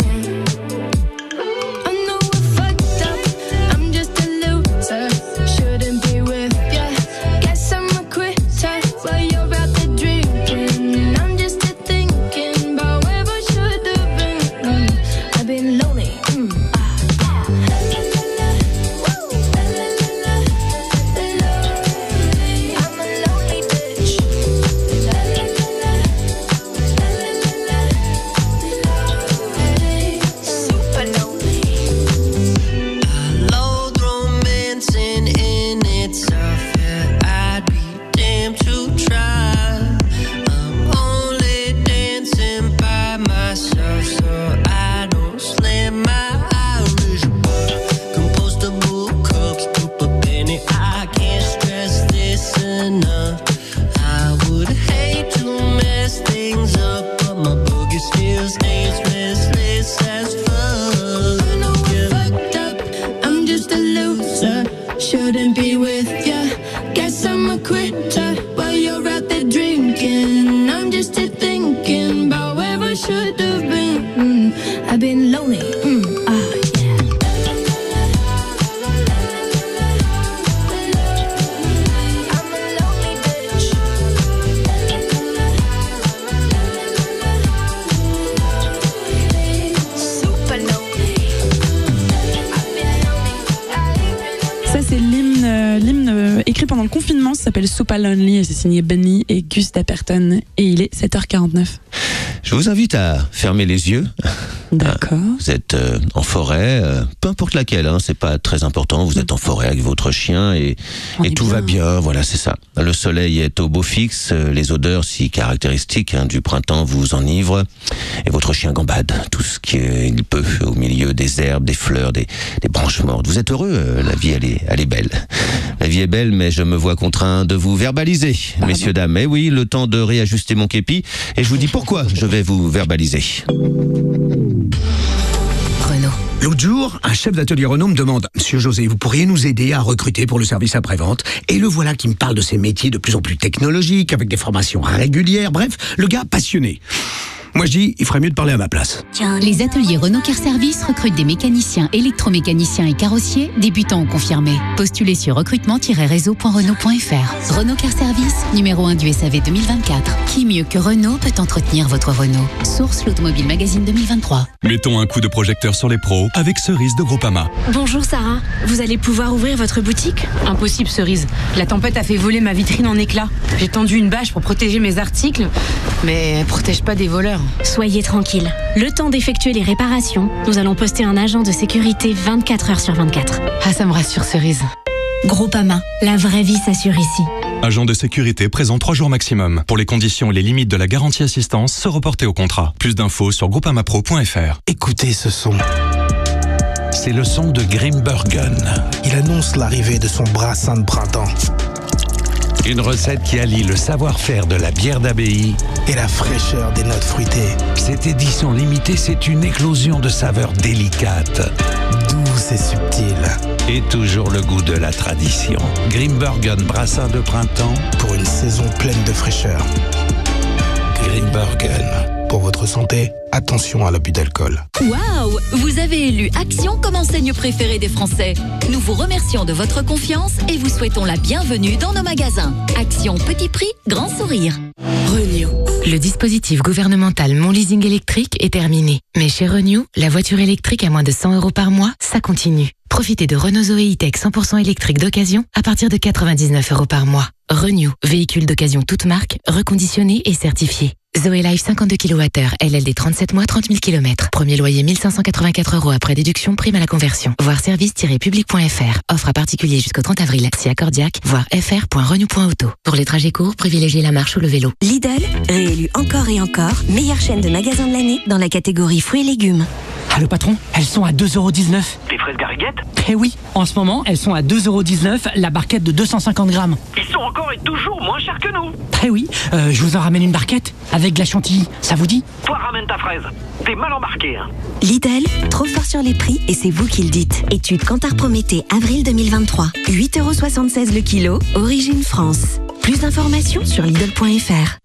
Super Lonely, et c'est signé Benny et Gus Dapperton, et il est 7h49. Je vous invite à fermer les yeux. D'accord. Vous êtes en forêt, peu importe laquelle, hein, c'est pas très important. Vous êtes en forêt avec votre chien et tout va bien. Voilà, c'est ça. Le soleil est au beau fixe, les odeurs si caractéristiques du printemps vous enivrent et votre chien gambade tout ce qu'il peut au milieu des herbes, des fleurs, des branches mortes. Vous êtes heureux, la vie elle est belle. La vie est belle, mais je me vois contraint de vous verbaliser, messieurs, dames. Eh oui, le temps de réajuster mon képi, et je vous dis pourquoi je vais vous verbaliser. Renault. L'autre jour, un chef d'atelier Renault me demande « Monsieur José, vous pourriez nous aider à recruter pour le service après-vente ?» Et le voilà qui me parle de ces métiers de plus en plus technologiques, avec des formations régulières, bref, le gars passionné. Moi je dis, il ferait mieux de parler à ma place. Les ateliers Renault Car Service recrutent des mécaniciens, électromécaniciens et carrossiers, débutants ou confirmés. Postulez sur recrutement-réseau.renault.fr. Renault Car Service, numéro 1 du SAV 2024. Qui mieux que Renault peut entretenir votre Renault? Source l'Automobile Magazine 2023. Mettons un coup de projecteur sur les pros avec Cerise de Groupama. Bonjour Sarah, vous allez pouvoir ouvrir votre boutique? Impossible Cerise, la tempête a fait voler ma vitrine en éclats. J'ai tendu une bâche pour protéger mes articles, mais elle protège pas des voleurs. Soyez tranquille, le temps d'effectuer les réparations, nous allons poster un agent de sécurité 24 heures sur 24. Ah, ça me rassure Cerise. Groupama, la vraie vie s'assure ici. Agent de sécurité présent 3 jours maximum. Pour les conditions et les limites de la garantie assistance, se reporter au contrat. Plus d'infos sur groupamapro.fr. Écoutez ce son. C'est le son de Grimbergen. Il annonce l'arrivée de son brassin de printemps. Une recette qui allie le savoir-faire de la bière d'abbaye et la fraîcheur des notes fruitées. Cette édition limitée, c'est une éclosion de saveurs délicates, douces douce et subtile. Et toujours le goût de la tradition. Grimbergen brassin de printemps. Pour une saison pleine de fraîcheur. Grimbergen. Pour votre santé, attention à l'abus d'alcool. Waouh! Vous avez élu Action comme enseigne préférée des Français. Nous vous remercions de votre confiance et vous souhaitons la bienvenue dans nos magasins. Action petit prix, grand sourire. Renew. Le dispositif gouvernemental Mon Leasing électrique est terminé. Mais chez Renew, la voiture électrique à moins de 100 € par mois, ça continue. Profitez de Renault Zoe E-Tech 100% électrique d'occasion à partir de 99 € par mois. Renew, véhicule d'occasion toute marque, reconditionné et certifié. Zoe Life 52 kWh, LLD 37 mois, 30 000 km. Premier loyer 1584 € après déduction, prime à la conversion. Voir service-public.fr. Offre à particulier jusqu'au 30 avril. Si accordiaque, voir fr.renew.auto. Pour les trajets courts, privilégiez la marche ou le vélo. Lidl, réélu encore et encore, meilleure chaîne de magasins de l'année dans la catégorie fruits et légumes. Ah le patron, elles sont à 2,19 €. Les fraises Garriguette? Eh oui, en ce moment, elles sont à 2,19 € la barquette de 250 grammes. Ils sont encore et toujours moins chers que nous. Eh oui, je vous en ramène une barquette avec de la chantilly, ça vous dit? Toi ramène ta fraise. T'es mal embarqué, hein. Lidl, trop fort sur les prix et c'est vous qui le dites. Étude Kantar Prométhée, avril 2023. 8,76 € le kilo, origine France. Plus d'informations sur Lidl.fr.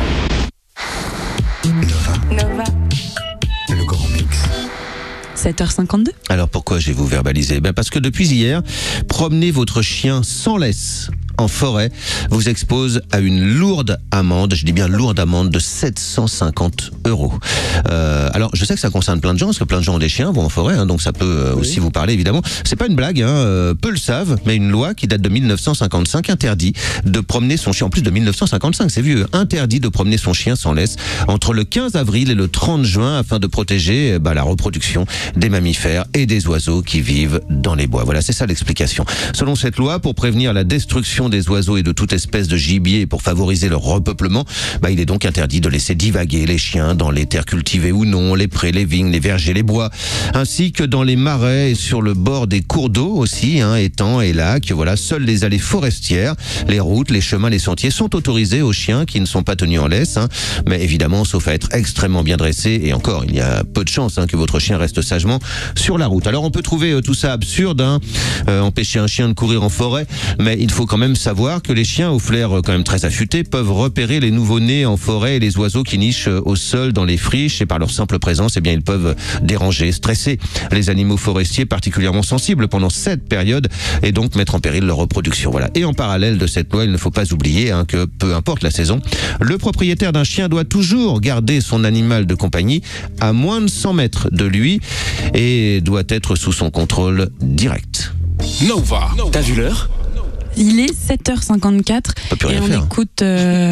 Nova. Le grand mix. 7h52. Alors pourquoi je vais vous verbaliser? Parce que depuis hier, promener votre chien sans laisse en forêt vous expose à une lourde amende, je dis bien lourde amende de 750 €. Alors je sais que ça concerne plein de gens, parce que plein de gens ont des chiens, vont en forêt, donc ça peut aussi vous parler évidemment. C'est pas une blague, peu le savent, mais une loi qui date de 1955 interdit de promener son chien, en plus de 1955, c'est vieux, interdit de promener son chien sans laisse entre le 15 avril et le 30 juin afin de protéger la reproduction des mammifères et des oiseaux qui vivent dans les bois. Voilà, c'est ça l'explication. Selon cette loi, pour prévenir la destruction des oiseaux et de toute espèce de gibier et pour favoriser leur repeuplement, il est donc interdit de laisser divaguer les chiens dans les terres cultivées ou non, les prés, les vignes, les vergers, les bois, ainsi que dans les marais et sur le bord des cours d'eau aussi, étangs et lacs. Voilà, seules les allées forestières, les routes, les chemins, les sentiers sont autorisés aux chiens qui ne sont pas tenus en laisse, mais évidemment, sauf à être extrêmement bien dressé, et encore, il y a peu de chances que votre chien reste sagement sur la route. Alors on peut trouver tout ça absurde, empêcher un chien de courir en forêt, mais il faut quand même savoir que les chiens au flair quand même très affûté peuvent repérer les nouveau-nés en forêt et les oiseaux qui nichent au sol dans les friches, et par leur simple présence, ils peuvent déranger, stresser les animaux forestiers particulièrement sensibles pendant cette période et donc mettre en péril leur reproduction. Voilà. Et en parallèle de cette loi, il ne faut pas oublier que peu importe la saison, le propriétaire d'un chien doit toujours garder son animal de compagnie à moins de 100 mètres de lui et doit être sous son contrôle direct. Nova, t'as vu l'heure? Il est 7h54 et on écoute... Je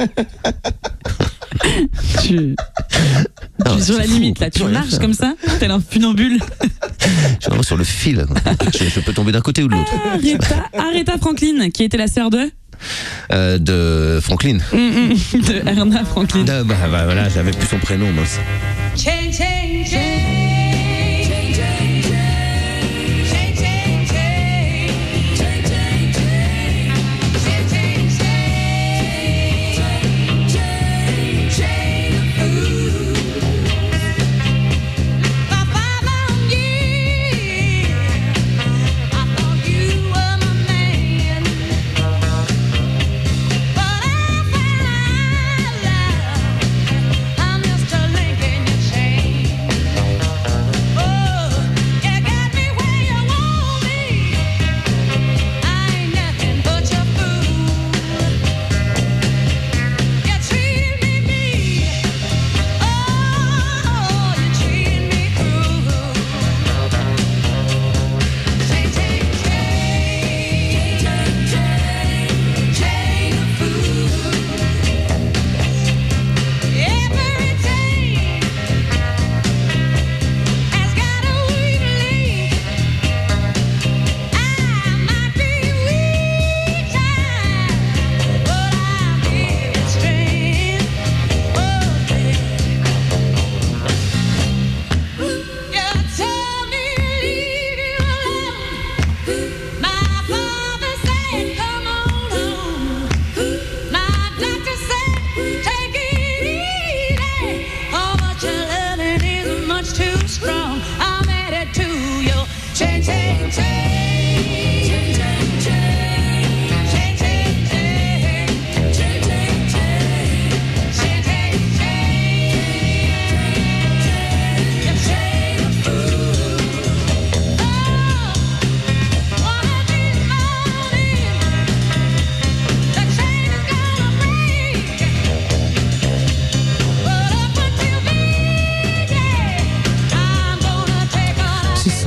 suis sur la limite là, tu marches comme ça, tel un funambule. Je suis vraiment sur le fil. Je peux tomber d'un côté ou de l'autre. Aretha Franklin, qui était la sœur de Franklin. De Erna Franklin. Voilà, j'avais plus son prénom, mince.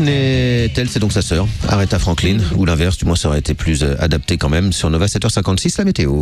est-elle? C'est donc sa sœur, Aretha Franklin, ou l'inverse, du moins ça aurait été plus adapté quand même. Sur Nova 7h56, la météo.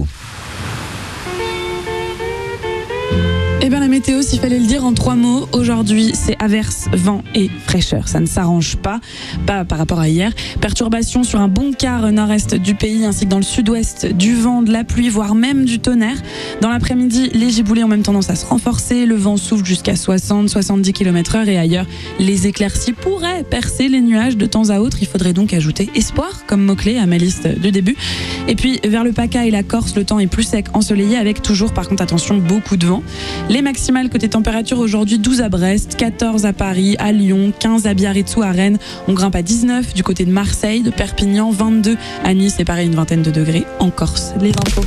Eh bien la météo, s'il fallait le dire en 3 mots, aujourd'hui c'est averse, vent et fraîcheur. Ça ne s'arrange pas par rapport à hier. Perturbations sur un bon quart nord-est du pays ainsi que dans le sud-ouest, du vent, de la pluie, voire même du tonnerre. Dans l'après-midi, les giboulées ont même tendance à se renforcer. Le vent souffle jusqu'à 60-70 km/h et ailleurs, les éclaircies pourraient percer les nuages de temps à autre. Il faudrait donc ajouter espoir comme mot-clé à ma liste du début. Et puis vers le PACA et la Corse, le temps est plus sec, ensoleillé avec toujours par contre attention beaucoup de vent. Les maximales côté température aujourd'hui, 12 à Brest, 14 à Paris, à Lyon, 15 à Biarritz ou à Rennes. On grimpe à 19 du côté de Marseille, de Perpignan, 22 à Nice et pareil une vingtaine de degrés en Corse. Les infos.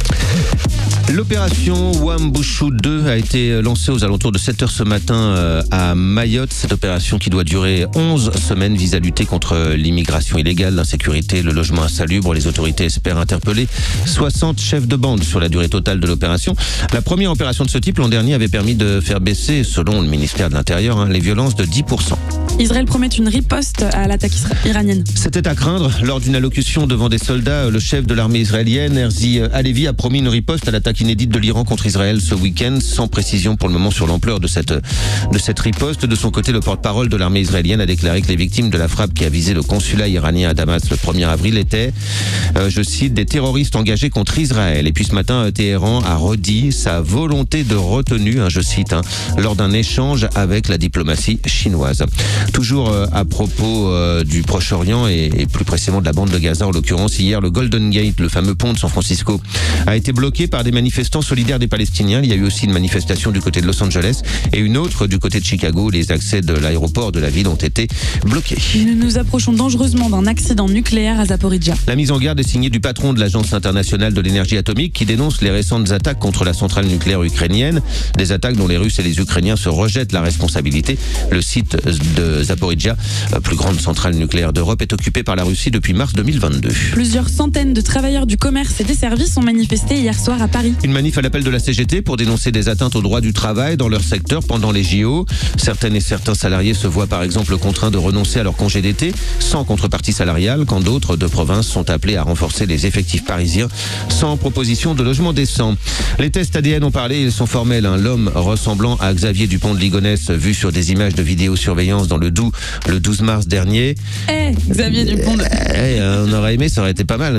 L'opération Wambushu 2 a été lancée aux alentours de 7h ce matin à Mayotte. Cette opération qui doit durer 11 semaines vise à lutter contre l'immigration illégale, l'insécurité, le logement insalubre. Les autorités espèrent interpeller 60 chefs de bande sur la durée totale de l'opération. La première opération de ce type l'an dernier avait permis de faire baisser, selon le ministère de l'Intérieur, les violences de 10%. Israël promet une riposte à l'attaque iranienne. C'était à craindre. Lors d'une allocution devant des soldats, le chef de l'armée israélienne, Herzi Halevi, a promis une riposte à l'attaque inédite de l'Iran contre Israël ce week-end, sans précision pour le moment sur l'ampleur de cette riposte. De son côté, le porte-parole de l'armée israélienne a déclaré que les victimes de la frappe qui a visé le consulat iranien à Damas le 1er avril étaient, je cite, des terroristes engagés contre Israël. Et puis ce matin, Téhéran a redit sa volonté de retenue, je cite, lors d'un échange avec la diplomatie chinoise. Toujours à propos du Proche-Orient et plus précisément de la bande de Gaza, en l'occurrence, hier, le Golden Gate, le fameux pont de San Francisco, a été bloqué par des manifestants solidaires des Palestiniens. Il y a eu aussi une manifestation du côté de Los Angeles et une autre du côté de Chicago. Les accès de l'aéroport de la ville ont été bloqués. Nous nous approchons dangereusement d'un accident nucléaire à Zaporizhzhia. La mise en garde est signée du patron de l'Agence internationale de l'énergie atomique qui dénonce les récentes attaques contre la centrale nucléaire ukrainienne. Des attaques dont les Russes et les Ukrainiens se rejettent la responsabilité. Le site de Zaporizhzhia, la plus grande centrale nucléaire d'Europe, est occupé par la Russie depuis mars 2022. Plusieurs centaines de travailleurs du commerce et des services ont manifesté hier soir à Paris. Une manif à l'appel de la CGT pour dénoncer des atteintes au droit du travail dans leur secteur pendant les JO. Certaines et certains salariés se voient par exemple contraints de renoncer à leur congé d'été sans contrepartie salariale, quand d'autres de province sont appelés à renforcer les effectifs parisiens sans proposition de logement décent. Les tests ADN ont parlé, ils sont formels. L'homme ressemblant à Xavier Dupont de Ligonnès, vu sur des images de vidéosurveillance dans le Doubs le 12 mars dernier. Xavier Dupont de... on aurait aimé, ça aurait été pas mal.